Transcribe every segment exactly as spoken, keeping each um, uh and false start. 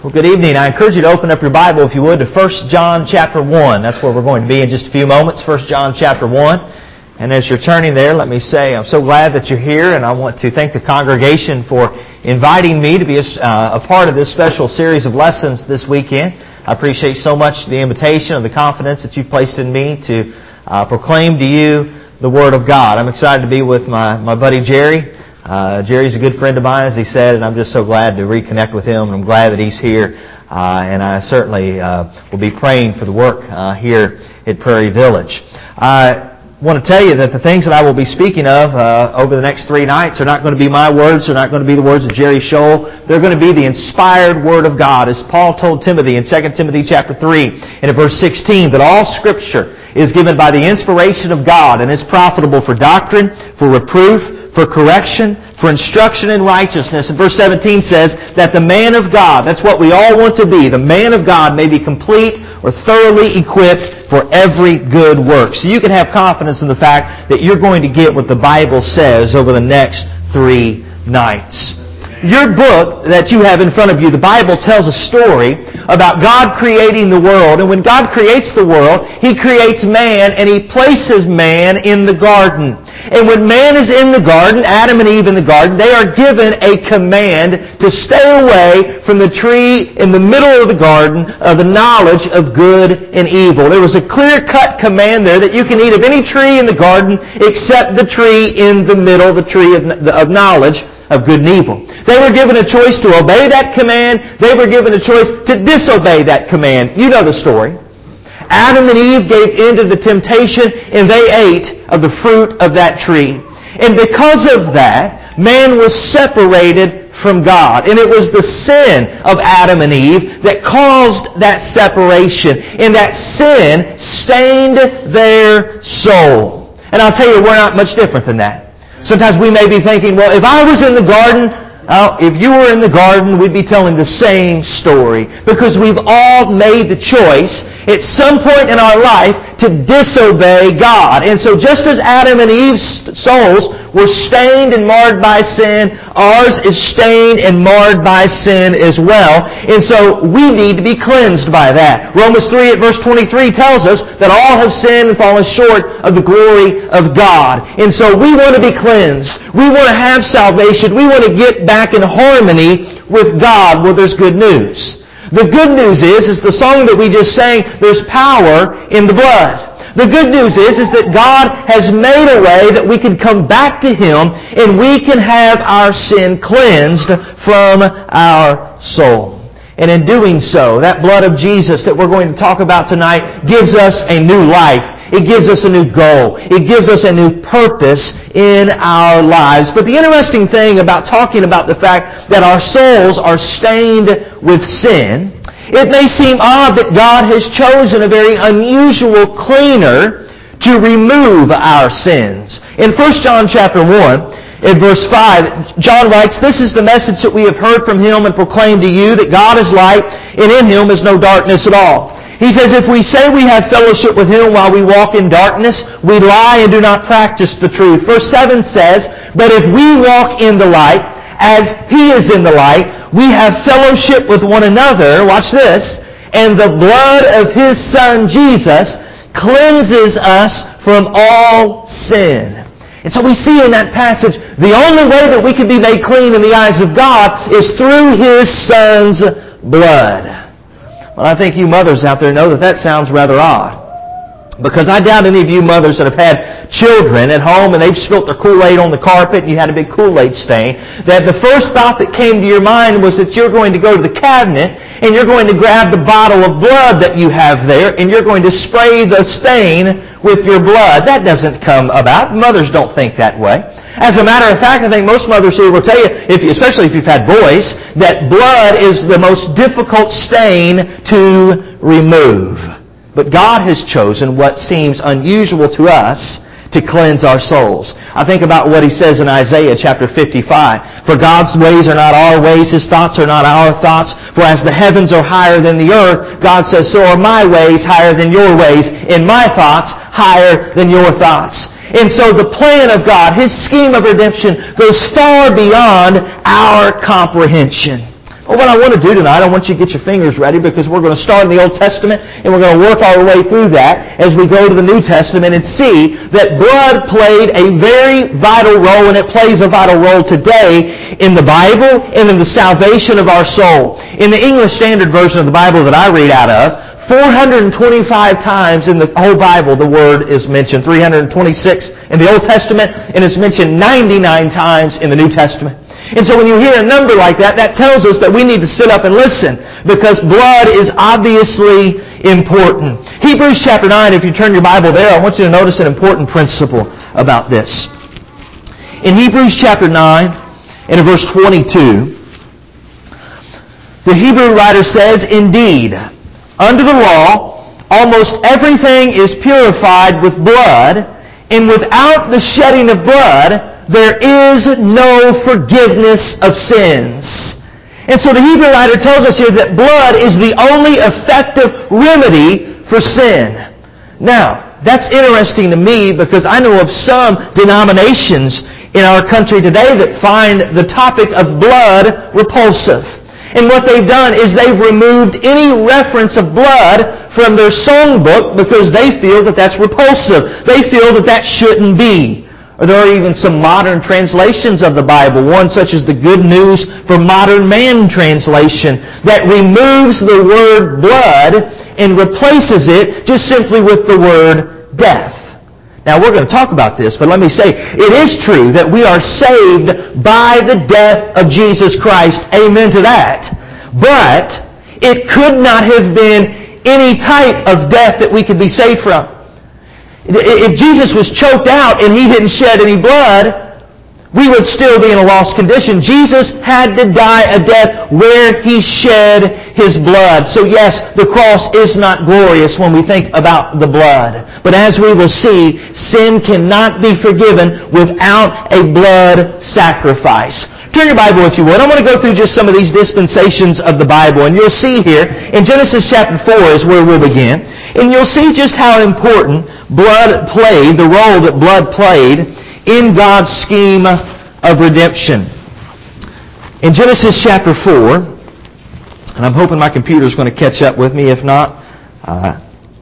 Well, good evening. I encourage you to open up your Bible, if you would, to First John chapter one. That's where we're going to be in just a few moments, First John chapter one. And as you're turning there, let me say I'm so glad that you're here, and I want to thank the congregation for inviting me to be a, uh, a part of this special series of lessons this weekend. I appreciate so much the invitation and the confidence that you've placed in me to uh, proclaim to you the Word of God. I'm excited to be with my, my buddy Jerry. Uh, Jerry's a good friend of mine, as he said, and I'm just so glad to reconnect with him, and I'm glad that he's here. Uh, and I certainly uh, will be praying for the work uh, here at Prairie Village. I want to tell you that the things that I will be speaking of uh, over the next three nights are not going to be my words. They're not going to be the words of Jerry Scholl. They're going to be the inspired Word of God, as Paul told Timothy in Second Timothy chapter three and in verse sixteen, that all Scripture is given by the inspiration of God and is profitable for doctrine, for reproof, for correction, for instruction in righteousness. And verse seventeen says that the man of God, that's what we all want to be, the man of God may be complete or thoroughly equipped for every good work. So you can have confidence in the fact that you're going to get what the Bible says over the next three nights. Your book that you have in front of you, the Bible, tells a story about God creating the world. And when God creates the world, He creates man and He places man in the garden. And when man is in the garden, Adam and Eve in the garden, they are given a command to stay away from the tree in the middle of the garden of the knowledge of good and evil. There was a clear-cut command there that you can eat of any tree in the garden except the tree in the middle, the tree of, of knowledge of good and evil. They were given a choice to obey that command. They were given a choice to disobey that command. You know the story. Adam and Eve gave in to the temptation, and they ate of the fruit of that tree. And because of that, man was separated from God. And it was the sin of Adam and Eve that caused that separation. And that sin stained their soul. And I'll tell you, we're not much different than that. Sometimes we may be thinking, well, if I was in the garden, uh, if you were in the garden, we'd be telling the same story. Because we've all made the choice at some point in our life to disobey God. And so just as Adam and Eve's souls were stained and marred by sin, ours is stained and marred by sin as well. And so we need to be cleansed by that. Romans three at verse twenty-three tells us that all have sinned and fallen short of the glory of God. And so we want to be cleansed. We want to have salvation. We want to get back in harmony with God where there's good news. The good news is, is the song that we just sang, there's power in the blood. The good news is, is that God has made a way that we can come back to Him and we can have our sin cleansed from our soul. And in doing so, that blood of Jesus that we're going to talk about tonight gives us a new life. It gives us a new goal. It gives us a new purpose in our lives. But the interesting thing about talking about the fact that our souls are stained with sin, it may seem odd that God has chosen a very unusual cleaner to remove our sins. In First John chapter one, in verse five, John writes, "This is the message that we have heard from Him and proclaimed to you, that God is light, and in Him is no darkness at all." He says, if we say we have fellowship with Him while we walk in darkness, we lie and do not practice the truth. Verse seven says, "But if we walk in the light, as He is in the light, we have fellowship with one another," watch this, "and the blood of His Son Jesus cleanses us from all sin." And so we see in that passage, the only way that we can be made clean in the eyes of God is through His Son's blood. Well, I think you mothers out there know that that sounds rather odd. Because I doubt any of you mothers that have had children at home and they've spilt their Kool-Aid on the carpet and you had a big Kool-Aid stain, that the first thought that came to your mind was that you're going to go to the cabinet and you're going to grab the bottle of blood that you have there and you're going to spray the stain with your blood. That doesn't come about. Mothers don't think that way. As a matter of fact, I think most mothers here will tell you, if you, especially if you've had boys, that blood is the most difficult stain to remove. But God has chosen what seems unusual to us to cleanse our souls. I think about what He says in Isaiah chapter fifty-five. "For God's ways are not our ways, His thoughts are not our thoughts. For as the heavens are higher than the earth, God says, so are my ways higher than your ways, and my thoughts higher than your thoughts." And so the plan of God, His scheme of redemption, goes far beyond our comprehension. Well, what I want to do tonight, I want you to get your fingers ready because we're going to start in the Old Testament and we're going to work our way through that as we go to the New Testament and see that blood played a very vital role, and it plays a vital role today in the Bible and in the salvation of our soul. In the English Standard Version of the Bible that I read out of, four hundred twenty-five times in the whole Bible the word is mentioned, three hundred twenty-six in the Old Testament, and it's mentioned ninety-nine times in the New Testament. And so when you hear a number like that, that tells us that we need to sit up and listen because blood is obviously important. Hebrews chapter nine, if you turn your Bible there, I want you to notice an important principle about this. In Hebrews chapter nine, and in verse twenty-two, the Hebrew writer says, "Indeed, under the law, almost everything is purified with blood, and without the shedding of blood, there is no forgiveness of sins." And so the Hebrew writer tells us here that blood is the only effective remedy for sin. Now, that's interesting to me because I know of some denominations in our country today that find the topic of blood repulsive. And what they've done is they've removed any reference of blood from their songbook because they feel that that's repulsive. They feel that that shouldn't be. Or there are even some modern translations of the Bible, one such as the Good News for Modern Man translation, that removes the word blood and replaces it just simply with the word death. Now, we're going to talk about this, but let me say, it is true that we are saved by the death of Jesus Christ. Amen to that. But it could not have been any type of death that we could be saved from. If Jesus was choked out and He didn't shed any blood, we would still be in a lost condition. Jesus had to die a death where He shed His blood. So yes, the cross is not glorious when we think about the blood. But as we will see, sin cannot be forgiven without a blood sacrifice. Turn your Bible if you would. I want to go through just some of these dispensations of the Bible. And you'll see here, in Genesis chapter four is where we'll begin. And you'll see just how important blood played, the role that blood played in God's scheme of redemption. In Genesis chapter four, and I'm hoping my computer is going to catch up with me. If not, uh,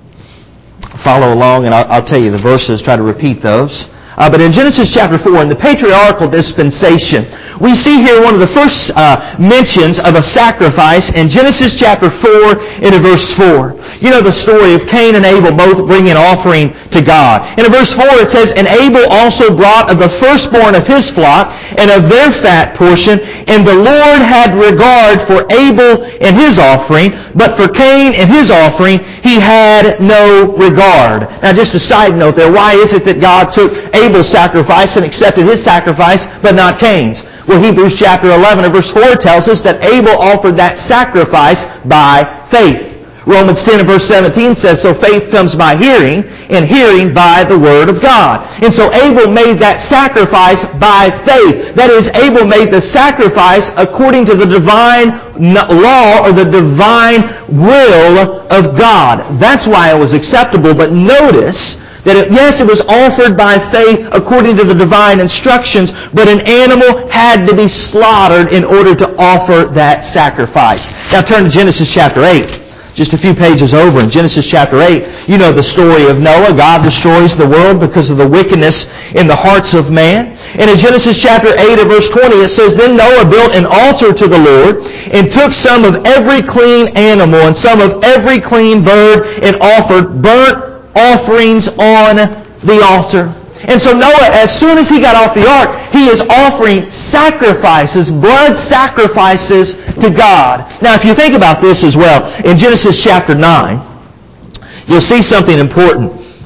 follow along and I'll, I'll tell you the verses, try to repeat those. Uh, but in Genesis chapter four, in the patriarchal dispensation, we see here one of the first uh, mentions of a sacrifice in Genesis chapter four and in verse four. You know the story of Cain and Abel both bringing an offering to God. And in verse four it says, "And Abel also brought of the firstborn of his flock and of their fat portion, and the Lord had regard for Abel and his offering, but for Cain and his offering He had no regard." Now just a side note there, why is it that God took Abel's sacrifice and accepted his sacrifice, but not Cain's? Well, Hebrews chapter eleven and verse four tells us that Abel offered that sacrifice by faith. Romans ten and verse seventeen says, "So faith comes by hearing, and hearing by the Word of God." And so Abel made that sacrifice by faith. That is, Abel made the sacrifice according to the divine law or the divine will of God. That's why it was acceptable. But notice that it, yes, it was offered by faith according to the divine instructions, but an animal had to be slaughtered in order to offer that sacrifice. Now turn to Genesis chapter eight. Just a few pages over in Genesis chapter eight, you know the story of Noah. God destroys the world because of the wickedness in the hearts of man. And in Genesis chapter eight and verse twenty, it says, "Then Noah built an altar to the Lord and took some of every clean animal and some of every clean bird and offered burnt offerings on the altar." And so Noah, as soon as he got off the ark, he is offering sacrifices, blood sacrifices to God. Now, if you think about this as well, in Genesis chapter nine, you'll see something important.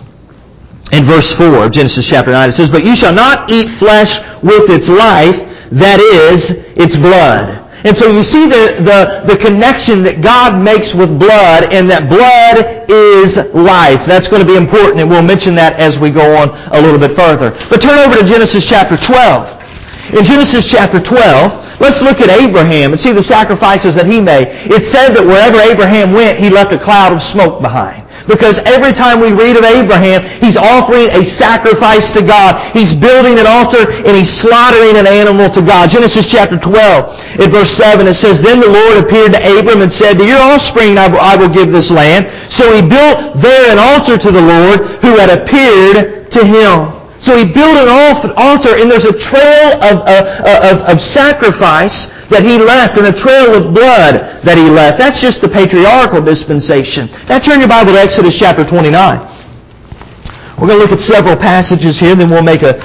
In verse four of Genesis chapter nine, it says, "But you shall not eat flesh with its life, that is, its blood." And so you see the, the, the connection that God makes with blood, and that blood is life. That's going to be important, and we'll mention that as we go on a little bit further. But turn over to Genesis chapter twelve. In Genesis chapter twelve, let's look at Abraham and see the sacrifices that he made. It said that wherever Abraham went, he left a cloud of smoke behind. Because every time we read of Abraham, he's offering a sacrifice to God. He's building an altar and he's slaughtering an animal to God. Genesis chapter twelve, at verse seven, it says, Then the Lord appeared to Abram and said, To your offspring I will, I will give this land. So he built there an altar to the Lord who had appeared to him. So he built an altar, and there's a trail of, uh, of, of sacrifice that he left and a trail of blood that he left. That's just the patriarchal dispensation. Now turn your Bible to Exodus chapter twenty-nine. We're going to look at several passages here, then we'll make a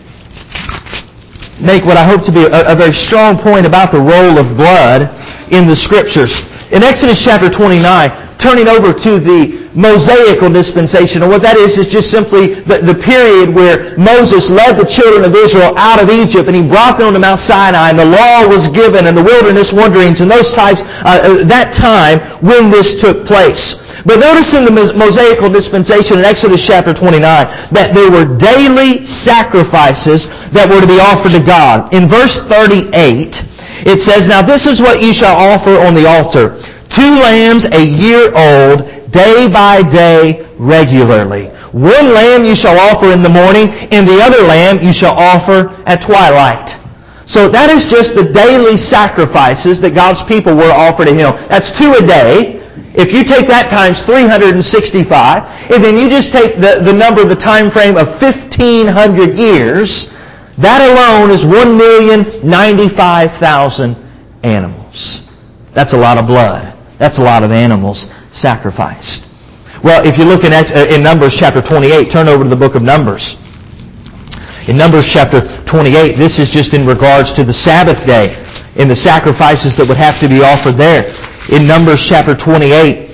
make what I hope to be a, a very strong point about the role of blood in the Scriptures. In Exodus chapter twenty-nine, turning over to the Mosaical dispensation, and what that is is just simply the, the period where Moses led the children of Israel out of Egypt and he brought them to Mount Sinai and the law was given and the wilderness wanderings and those types, uh, that time when this took place. But notice in the Mosaical dispensation in Exodus chapter twenty-nine that there were daily sacrifices that were to be offered to God. In verse thirty-eight, it says, Now this is what ye shall offer on the altar. Two lambs a year old, day by day, regularly. One lamb you shall offer in the morning, and the other lamb you shall offer at twilight. So that is just the daily sacrifices that God's people were offered to Him. That's two a day. If you take that times three hundred sixty-five, and then you just take the, the number, the time frame of fifteen hundred years, that alone is one million ninety-five thousand animals. That's a lot of blood. That's a lot of animals sacrificed. Well, if you look in, in Numbers chapter twenty-eight, turn over to the book of Numbers. In Numbers chapter twenty-eight, this is just in regards to the Sabbath day and the sacrifices that would have to be offered there. In Numbers chapter twenty-eight,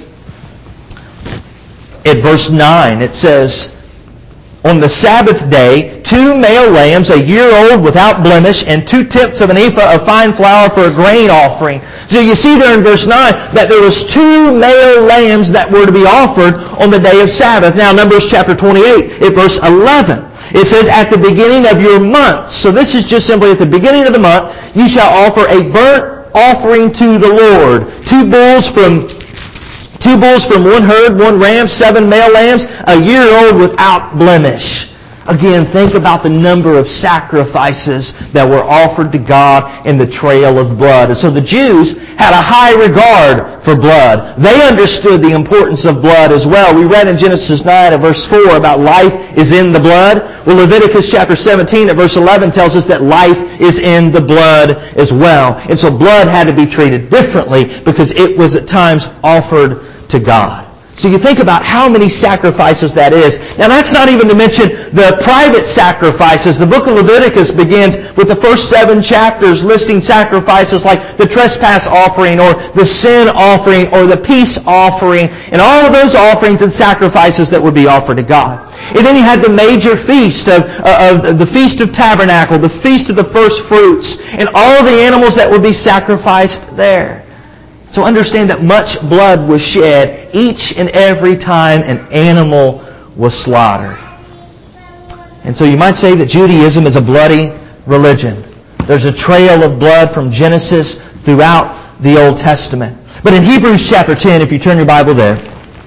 at verse nine, it says, On the Sabbath day, two male lambs, a year old without blemish, and two-tenths of an ephah of fine flour for a grain offering. So you see there in verse nine that there was two male lambs that were to be offered on the day of Sabbath. Now Numbers chapter twenty-eight, at verse eleven, it says, At the beginning of your month. So this is just simply at the beginning of the month, you shall offer a burnt offering to the Lord. Two bulls from Two bulls from one herd, one ram, seven male lambs, a year old without blemish. Again, think about the number of sacrifices that were offered to God in the trail of blood. And so the Jews had a high regard for blood. They understood the importance of blood as well. We read in Genesis nine and verse four about life is in the blood. Well, Leviticus chapter seventeen and verse eleven tells us that life is in the blood as well. And so blood had to be treated differently because it was at times offered to God. So you think about how many sacrifices that is. Now that's not even to mention the private sacrifices. The book of Leviticus begins with the first seven chapters listing sacrifices like the trespass offering or the sin offering or the peace offering and all of those offerings and sacrifices that would be offered to God. And then you had the major feast of, uh, of the Feast of Tabernacle, the Feast of the First Fruits, and all the animals that would be sacrificed there. So understand that much blood was shed each and every time an animal was slaughtered. And so you might say that Judaism is a bloody religion. There's a trail of blood from Genesis throughout the Old Testament. But in Hebrews chapter ten, if you turn your Bible there,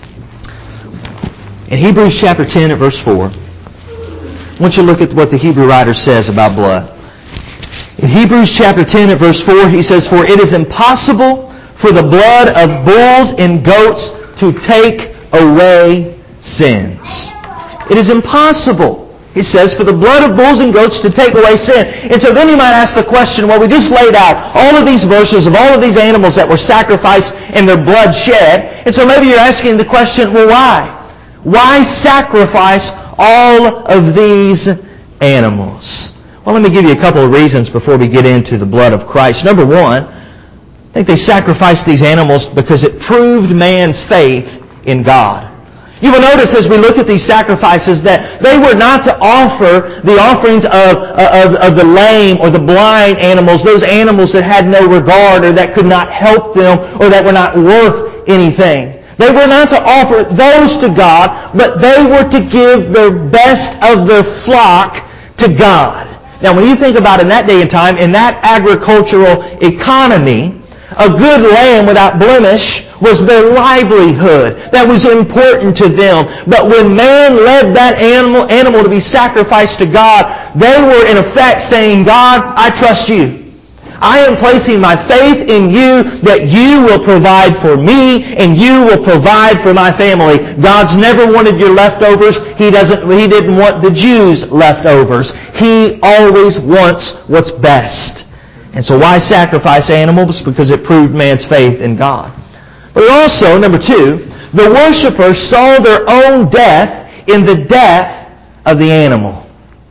in Hebrews chapter ten at verse four, I want you to look at what the Hebrew writer says about blood. In Hebrews chapter ten at verse four, he says, For it is impossible for the blood of bulls and goats to take away sins. It is impossible, he says, for the blood of bulls and goats to take away sin. And so then you might ask the question, well, we just laid out all of these verses of all of these animals that were sacrificed and their blood shed. And so maybe you're asking the question, well, why? Why sacrifice all of these animals? Well, let me give you a couple of reasons before we get into the blood of Christ. Number one, I think they sacrificed these animals because it proved man's faith in God. You will notice as we look at these sacrifices that they were not to offer the offerings of, of, of the lame or the blind animals, those animals that had no regard or that could not help them or that were not worth anything. They were not to offer those to God, but they were to give their best of their flock to God. Now when you think about in that day and time, in that agricultural economy, A good lamb without blemish was their livelihood. That was important to them. But when man led that animal, animal to be sacrificed to God, they were in effect saying, God, I trust you. I am placing my faith in you that you will provide for me and you will provide for my family. God's never wanted your leftovers. He doesn't, He didn't want the Jews' leftovers. He always wants what's best. And so why sacrifice animals? Because it proved man's faith in God. But also, number two, the worshipers saw their own death in the death of the animal.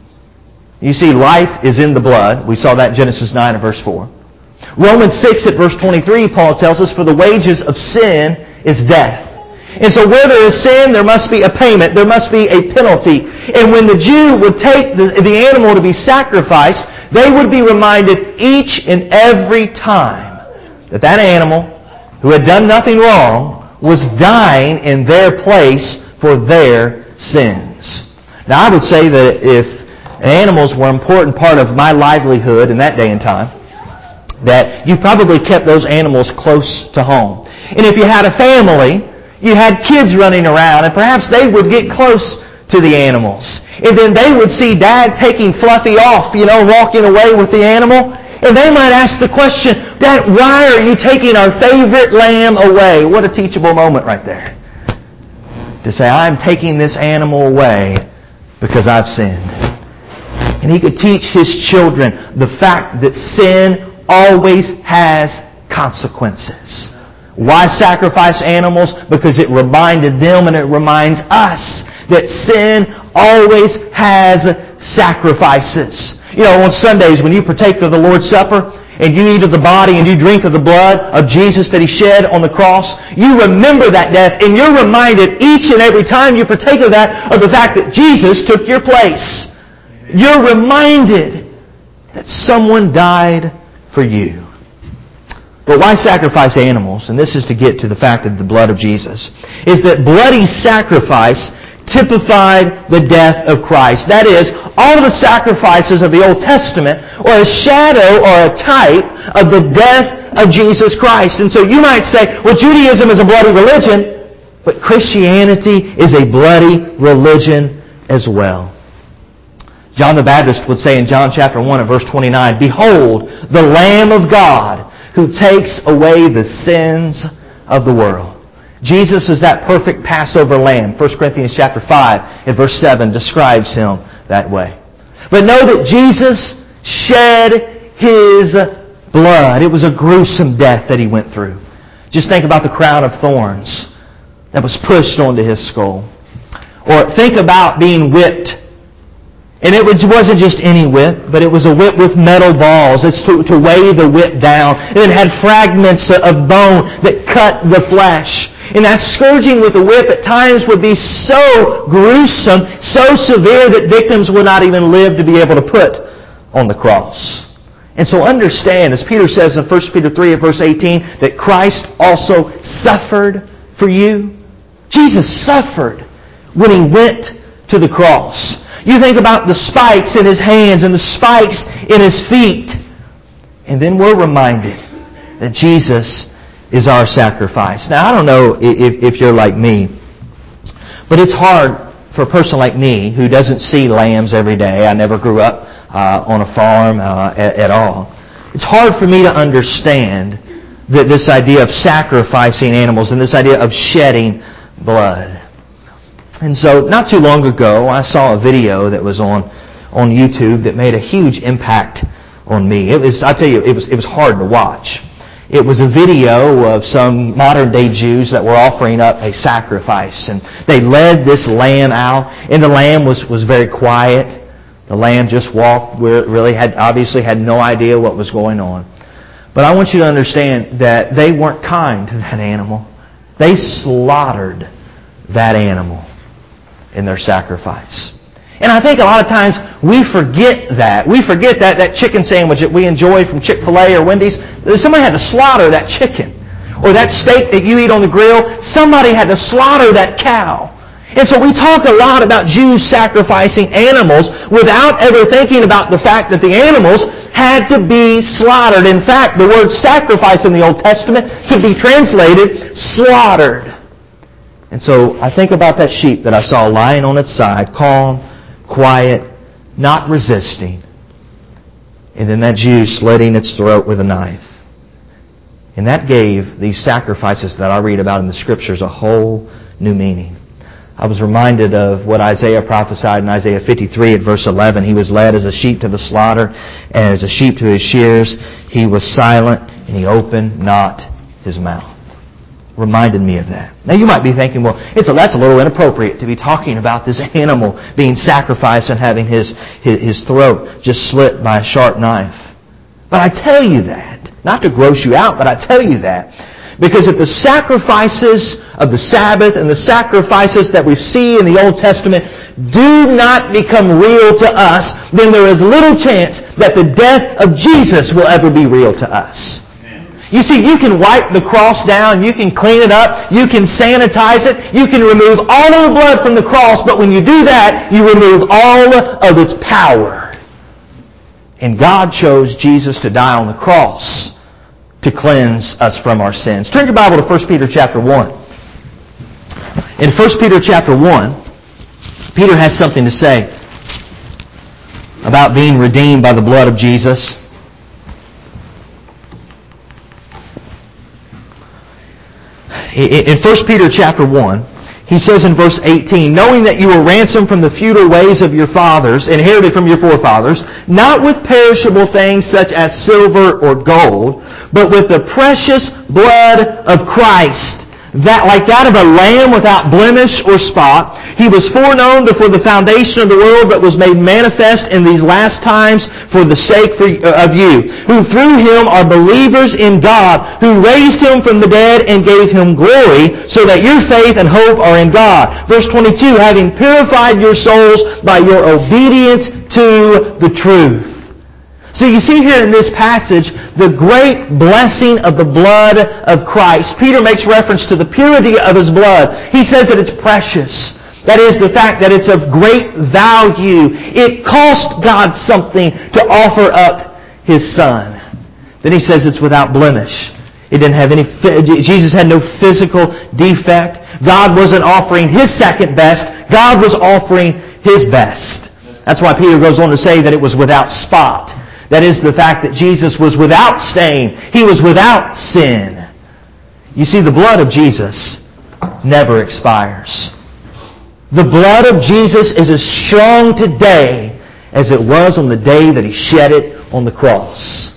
You see, life is in the blood. We saw that in Genesis nine and verse four. Romans six at verse twenty-three, Paul tells us, for the wages of sin is death. And so where there is sin, there must be a payment. There must be a penalty. And when the Jew would take the, the animal to be sacrificed, they would be reminded each and every time that that animal, who had done nothing wrong, was dying in their place for their sins. Now I would say that if animals were an important part of my livelihood in that day and time, that you probably kept those animals close to home. And if you had a family, you had kids running around, and perhaps they would get close to the animals. And then they would see Dad taking Fluffy off, you know, walking away with the animal. And they might ask the question, Dad, why are you taking our favorite lamb away? What a teachable moment right there. To say, I'm taking this animal away because I've sinned. And he could teach his children the fact that sin always has consequences. Why sacrifice animals? Because it reminded them and it reminds us that sin always has sacrifices. You know, on Sundays when you partake of the Lord's Supper and you eat of the body and you drink of the blood of Jesus that He shed on the cross, you remember that death and you're reminded each and every time you partake of that of the fact that Jesus took your place. You're reminded that someone died for you. But why sacrifice animals? And this is to get to the fact of the blood of Jesus. Is that bloody sacrifice typified the death of Christ. That is, all of the sacrifices of the Old Testament are a shadow or a type of the death of Jesus Christ. And so you might say, well, Judaism is a bloody religion, but Christianity is a bloody religion as well. John the Baptist would say in John chapter one and verse twenty-nine, behold, the Lamb of God who takes away the sins of the world. Jesus is that perfect Passover lamb. First Corinthians chapter five and verse seven describes Him that way. But know that Jesus shed His blood. It was a gruesome death that He went through. Just think about the crown of thorns that was pushed onto His skull. Or think about being whipped. And it wasn't just any whip, but it was a whip with metal balls. It's to, to weigh the whip down. And it had fragments of bone that cut the flesh. And that scourging with the whip at times would be so gruesome, so severe that victims would not even live to be able to put on the cross. And so understand, as Peter says in First Peter three verse eighteen, that Christ also suffered for you. Jesus suffered when He went to the cross. You think about the spikes in His hands and the spikes in His feet. And then we're reminded that Jesus is our sacrifice. Now, I don't know if, if you're like me, but it's hard for a person like me who doesn't see lambs every day. I never grew up uh, on a farm uh, at, at all. It's hard for me to understand that this idea of sacrificing animals and this idea of shedding blood. And so, not too long ago, I saw a video that was on on YouTube that made a huge impact on me. It was, I tell you, it was it was hard to watch. It was a video of some modern day Jews that were offering up a sacrifice, and they led this lamb out, and the lamb was was very quiet. The lamb just walked, really had obviously had no idea what was going on. But I want you to understand that they weren't kind to that animal. They slaughtered that animal in their sacrifice. And I think a lot of times we forget that. We forget that that chicken sandwich that we enjoy from Chick-fil-A or Wendy's, somebody had to slaughter that chicken. Or that steak that you eat on the grill, somebody had to slaughter that cow. And so we talk a lot about Jews sacrificing animals without ever thinking about the fact that the animals had to be slaughtered. In fact, the word sacrifice in the Old Testament could be translated slaughtered. And so I think about that sheep that I saw lying on its side, calm, quiet, not resisting. And then that Jew slitting its throat with a knife. And that gave these sacrifices that I read about in the Scriptures a whole new meaning. I was reminded of what Isaiah prophesied in Isaiah fifty-three at verse eleven. He was led as a sheep to the slaughter, and as a sheep to his shears. He was silent, and he opened not his mouth. Reminded me of that. Now you might be thinking, well, it's a, that's a little inappropriate to be talking about this animal being sacrificed and having his, his, his throat just slit by a sharp knife. But I tell you that, not to gross you out, but I tell you that because if the sacrifices of the Sabbath and the sacrifices that we see in the Old Testament do not become real to us, then there is little chance that the death of Jesus will ever be real to us. You see, you can wipe the cross down, you can clean it up, you can sanitize it, you can remove all of the blood from the cross, but when you do that, you remove all of its power. And God chose Jesus to die on the cross to cleanse us from our sins. Turn your Bible to First Peter chapter one. In First Peter chapter one, Peter has something to say about being redeemed by the blood of Jesus. In First Peter chapter one, he says in verse eighteen, knowing that you were ransomed from the futile ways of your fathers, inherited from your forefathers, not with perishable things such as silver or gold, but with the precious blood of Christ, that like that of a lamb without blemish or spot. He was foreknown before the foundation of the world, but was made manifest in these last times for the sake of you, who through Him are believers in God, who raised Him from the dead and gave Him glory, so that your faith and hope are in God. Verse twenty-two, having purified your souls by your obedience to the truth. So you see here in this passage the great blessing of the blood of Christ. Peter makes reference to the purity of His blood. He says that it's precious. That is the fact that it's of great value. It cost God something to offer up His Son. Then he says it's without blemish. It didn't have any, Jesus had no physical defect. God wasn't offering His second best. God was offering His best. That's why Peter goes on to say that it was without spot. That is the fact that Jesus was without stain. He was without sin. You see, the blood of Jesus never expires. The blood of Jesus is as strong today as it was on the day that He shed it on the cross.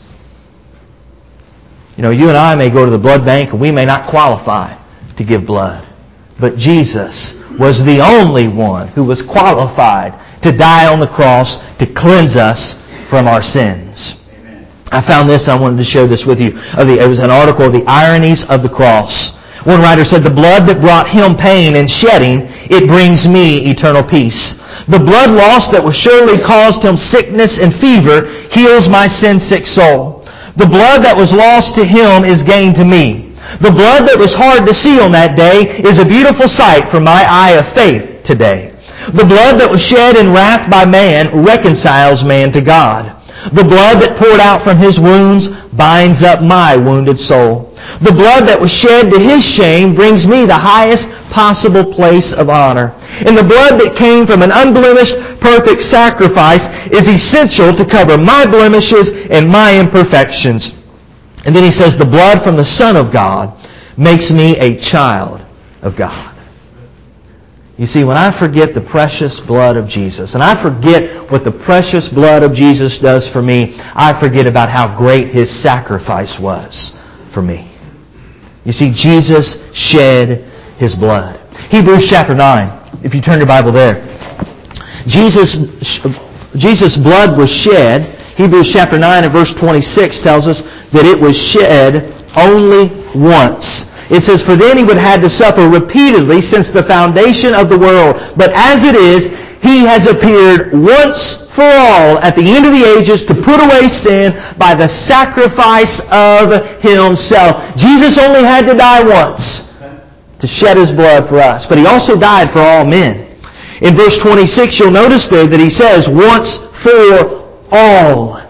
You know, you and I may go to the blood bank and we may not qualify to give blood. But Jesus was the only one who was qualified to die on the cross to cleanse us from our sins. Amen. I found this, I wanted to share this with you. It was an article of the ironies of the cross. One writer said, the blood that brought Him pain and shedding, it brings me eternal peace. The blood loss that was surely caused Him sickness and fever heals my sin-sick soul. The blood that was lost to Him is gain to me. The blood that was hard to see on that day is a beautiful sight for my eye of faith today. The blood that was shed in wrath by man reconciles man to God. The blood that poured out from His wounds binds up my wounded soul. The blood that was shed to His shame brings me the highest possible place of honor. And the blood that came from an unblemished, perfect sacrifice is essential to cover my blemishes and my imperfections. And then he says, the blood from the Son of God makes me a child of God. You see, when I forget the precious blood of Jesus, and I forget what the precious blood of Jesus does for me, I forget about how great His sacrifice was for me. You see, Jesus shed His blood. Hebrews chapter nine, if you turn your Bible there. Jesus, Jesus' blood was shed. Hebrews chapter nine and verse twenty-six tells us that it was shed only once. It says, for then He would have had to suffer repeatedly since the foundation of the world. But as it is, He has appeared once for all at the end of the ages to put away sin by the sacrifice of Himself. Jesus only had to die once to shed His blood for us. But He also died for all men. In verse twenty-six, you'll notice there that He says, once for all.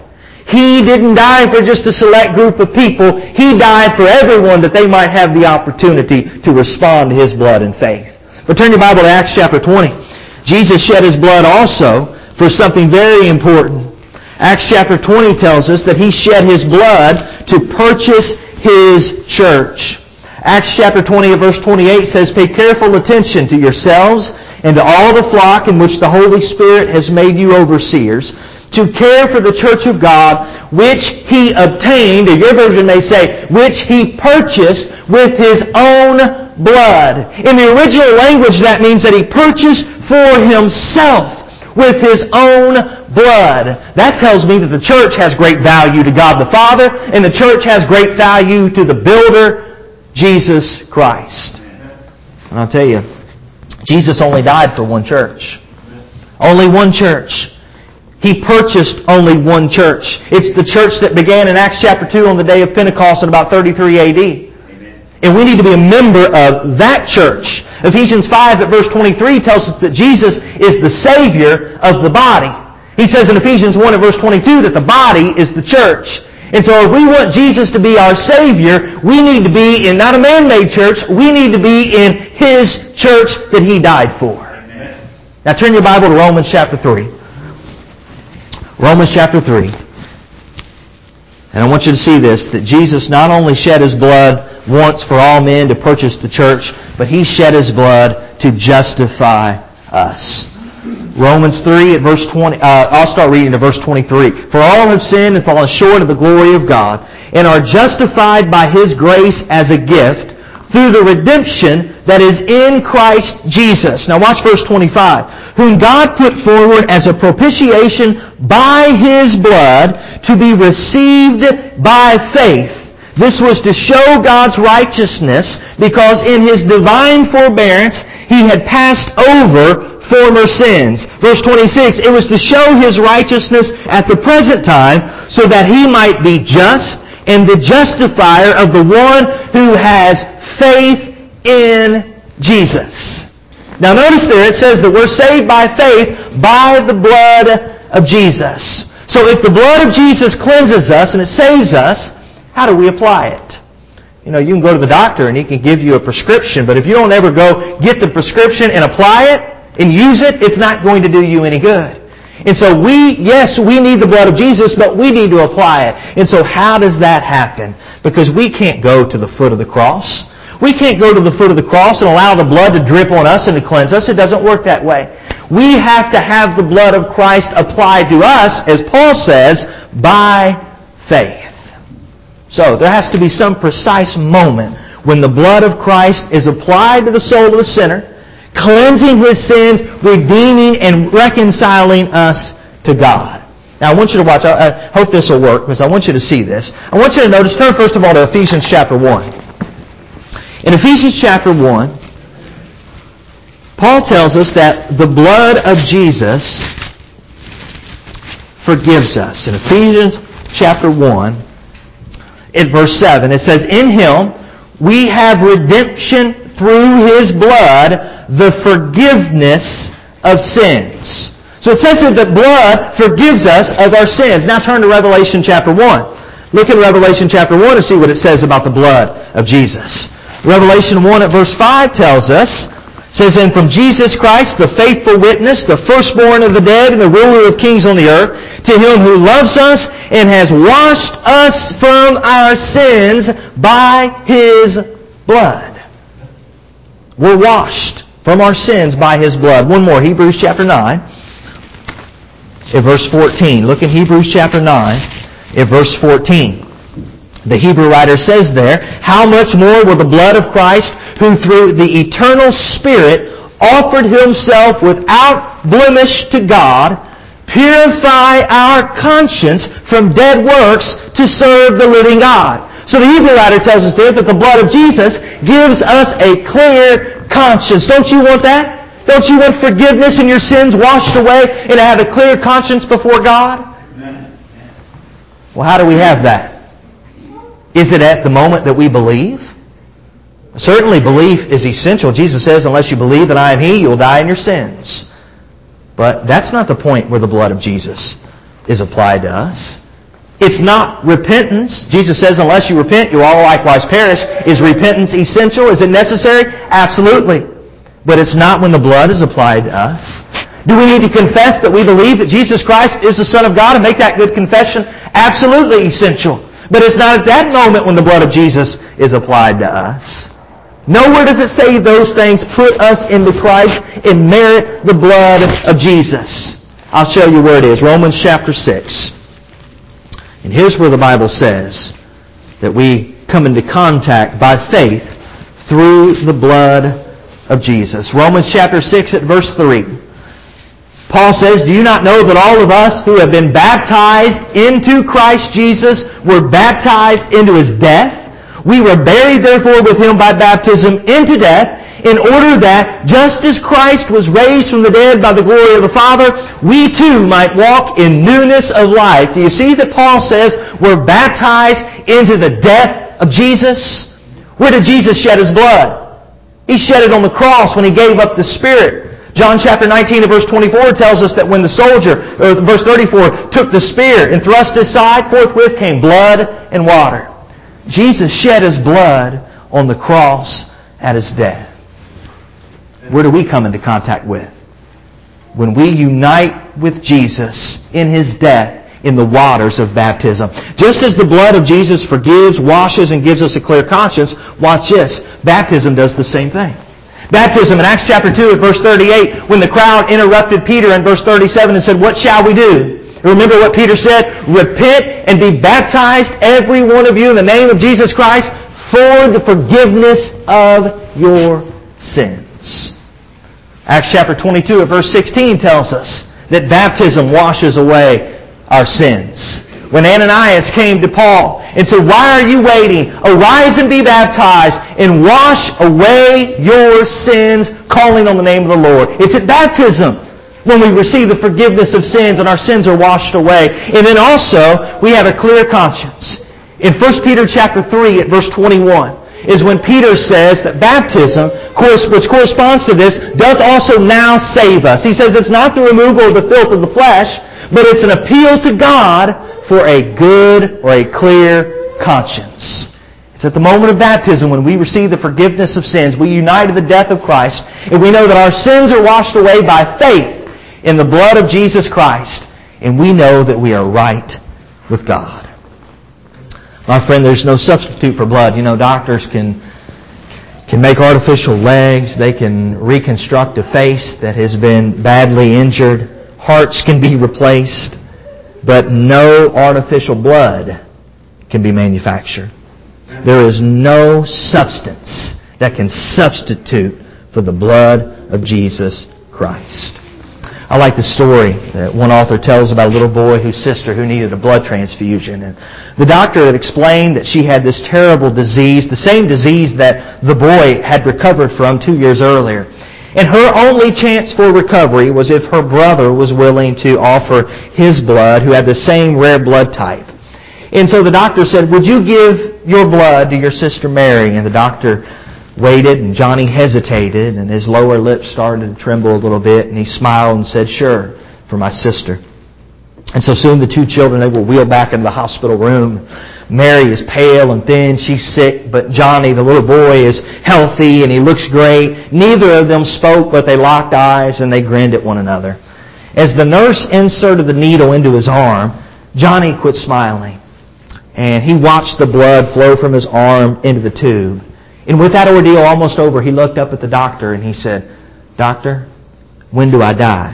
He didn't die for just a select group of people. He died for everyone that they might have the opportunity to respond to His blood in faith. But turn your Bible to Acts chapter twenty. Jesus shed His blood also for something very important. Acts chapter twenty tells us that He shed His blood to purchase His church. Acts chapter twenty verse twenty-eight says, "Pay careful attention to yourselves and to all the flock in which the Holy Spirit has made you overseers, to care for the church of God, which He obtained," or your version may say, "which He purchased with His own blood." In the original language, that means that He purchased for Himself with His own blood. That tells me that the church has great value to God the Father, and the church has great value to the builder, Jesus Christ. And I'll tell you, Jesus only died for one church. Only one church. He purchased only one church. It's the church that began in Acts chapter two on the day of Pentecost in about thirty-three A D. Amen. And we need to be a member of that church. Ephesians five at verse twenty-three tells us that Jesus is the Savior of the body. He says in Ephesians one at verse twenty-two that the body is the church. And so if we want Jesus to be our Savior, we need to be in not a man-made church, we need to be in His church that He died for. Amen. Now turn your Bible to Romans chapter three. Romans chapter three. And I want you to see this, that Jesus not only shed His blood once for all men to purchase the church, but He shed His blood to justify us. Romans three at verse twenty, uh, I'll start reading to verse twenty-three. "For all have sinned and fallen short of the glory of God, and are justified by His grace as a gift, through the redemption that is in Christ Jesus." Now watch verse twenty-five. "Whom God put forward as a propitiation by His blood to be received by faith. This was to show God's righteousness, because in His divine forbearance He had passed over former sins." Verse twenty-six, "It was to show His righteousness at the present time, so that He might be just and the justifier of the one who has faith in Jesus." Now notice there it says that we're saved by faith by the blood of Jesus. So if the blood of Jesus cleanses us and it saves us, how do we apply it? You know, you can go to the doctor and he can give you a prescription, but if you don't ever go get the prescription and apply it and use it, it's not going to do you any good. And so we, yes, we need the blood of Jesus, but we need to apply it. And so how does that happen? Because we can't go to the foot of the cross. We can't go to the foot of the cross and allow the blood to drip on us and to cleanse us. It doesn't work that way. We have to have the blood of Christ applied to us, as Paul says, by faith. So there has to be some precise moment when the blood of Christ is applied to the soul of the sinner, cleansing his sins, redeeming and reconciling us to God. Now I want you to watch. I hope this will work, because I want you to see this. I want you to notice, turn first of all to Ephesians chapter one. In Ephesians chapter one, Paul tells us that the blood of Jesus forgives us. In Ephesians chapter one, in verse seven, it says, "In Him we have redemption through His blood, the forgiveness of sins." So it says that the blood forgives us of our sins. Now turn to Revelation chapter one. Look at Revelation chapter one and see what it says about the blood of Jesus. Revelation one at verse five tells us, says, "And from Jesus Christ, the faithful witness, the firstborn of the dead and the ruler of kings on the earth, to Him who loves us and has washed us from our sins by His blood." We're washed from our sins by His blood. One more, Hebrews chapter nine, at verse fourteen. Look at Hebrews chapter nine, at verse fourteen. The Hebrew writer says there, "How much more will the blood of Christ, who through the eternal Spirit offered Himself without blemish to God, purify our conscience from dead works to serve the living God?" So the Hebrew writer tells us there that the blood of Jesus gives us a clear conscience. Don't you want that? Don't you want forgiveness and your sins washed away and to have a clear conscience before God? Well, how do we have that? Is it at the moment that we believe? Certainly belief is essential. Jesus says, "Unless you believe that I am He, you will die in your sins." But that's not the point where the blood of Jesus is applied to us. It's not repentance. Jesus says, unless you repent, you all likewise perish. Is repentance essential? Is it necessary? Absolutely. But it's not when the blood is applied to us. Do we need to confess that we believe that Jesus Christ is the Son of God and make that good confession? Absolutely essential. But it's not at that moment when the blood of Jesus is applied to us. Nowhere does it say those things put us into Christ and merit the blood of Jesus. I'll show you where it is. Romans chapter six. And here's where the Bible says that we come into contact by faith through the blood of Jesus. Romans chapter six at verse three. Paul says, do you not know that all of us who have been baptized into Christ Jesus were baptized into His death? We were buried therefore with Him by baptism into death, in order that, just as Christ was raised from the dead by the glory of the Father, we too might walk in newness of life. Do you see that Paul says we're baptized into the death of Jesus? Where did Jesus shed His blood? He shed it on the cross when He gave up the Spirit. John chapter nineteen and verse twenty-four tells us that when the soldier, or verse thirty-four, took the spear and thrust his side, forthwith came blood and water. Jesus shed His blood on the cross at His death. Where do we come into contact with? When we unite with Jesus in His death in the waters of baptism. Just as the blood of Jesus forgives, washes, and gives us a clear conscience, watch this, baptism does the same thing. Baptism in Acts chapter two at verse thirty-eight, when the crowd interrupted Peter in verse thirty-seven and said, what shall we do? Remember what Peter said? Repent and be baptized, every one of you, in the name of Jesus Christ, for the forgiveness of your sins. Acts chapter twenty-two at verse sixteen tells us that baptism washes away our sins. When Ananias came to Paul and said, why are you waiting? Arise and be baptized and wash away your sins, calling on the name of the Lord. It's at baptism when we receive the forgiveness of sins and our sins are washed away. And then also, we have a clear conscience. In First Peter chapter three at verse twenty-one, is when Peter says that baptism, which corresponds to this, doth also now save us. He says it's not the removal of the filth of the flesh, but it's an appeal to God for a good or a clear conscience. It's at the moment of baptism when we receive the forgiveness of sins, we unite in the death of Christ, and we know that our sins are washed away by faith in the blood of Jesus Christ, and we know that we are right with God. My friend, there's no substitute for blood. You know, doctors can can make artificial legs. They can reconstruct a face that has been badly injured. Hearts can be replaced. But no artificial blood can be manufactured. There is no substance that can substitute for the blood of Jesus Christ. I like the story that one author tells about a little boy whose sister who needed a blood transfusion. And the doctor had explained that she had this terrible disease, the same disease that the boy had recovered from two years earlier. And her only chance for recovery was if her brother was willing to offer his blood, who had the same rare blood type. And so the doctor said, would you give your blood to your sister Mary? And the doctor waited, and Johnny hesitated, and his lower lip started to tremble a little bit, and he smiled and said, sure, for my sister. And so soon the two children, they were wheeled back into the hospital room. Mary is pale and thin, she's sick, but Johnny, the little boy, is healthy and he looks great. Neither of them spoke, but they locked eyes and they grinned at one another. As the nurse inserted the needle into his arm, Johnny quit smiling, and he watched the blood flow from his arm into the tube. And with that ordeal almost over, he looked up at the doctor and he said, Doctor, when do I die?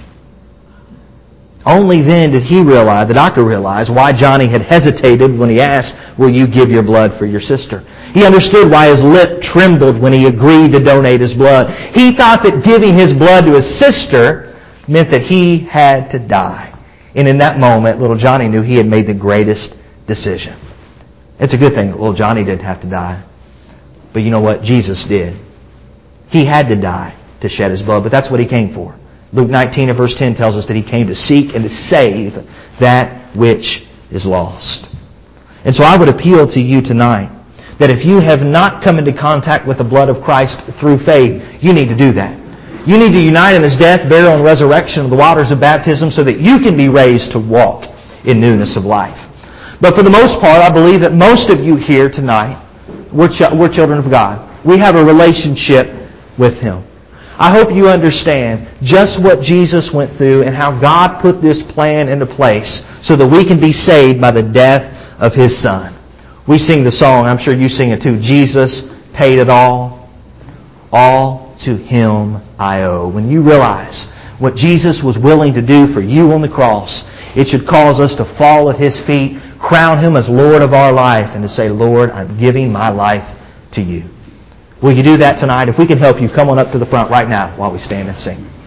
Only then did he realize, the doctor realized, why Johnny had hesitated when he asked, will you give your blood for your sister? He understood why his lip trembled when he agreed to donate his blood. He thought that giving his blood to his sister meant that he had to die. And in that moment, little Johnny knew he had made the greatest decision. It's a good thing that little Johnny didn't have to die. But you know what? Jesus did. He had to die to shed His blood, but that's what He came for. Luke nineteen and verse ten tells us that He came to seek and to save that which is lost. And so I would appeal to you tonight that if you have not come into contact with the blood of Christ through faith, you need to do that. You need to unite in His death, burial, and resurrection of the waters of baptism so that you can be raised to walk in newness of life. But for the most part, I believe that most of you here tonight, we're, ch- we're children of God. We have a relationship with Him. I hope you understand just what Jesus went through and how God put this plan into place so that we can be saved by the death of His Son. We sing the song, I'm sure you sing it too, Jesus paid it all. All to Him I owe. When you realize what Jesus was willing to do for you on the cross, it should cause us to fall at His feet, crown Him as Lord of our life, and to say, Lord, I'm giving my life to You. Will you do that tonight? If we can help you, come on up to the front right now while we stand and sing.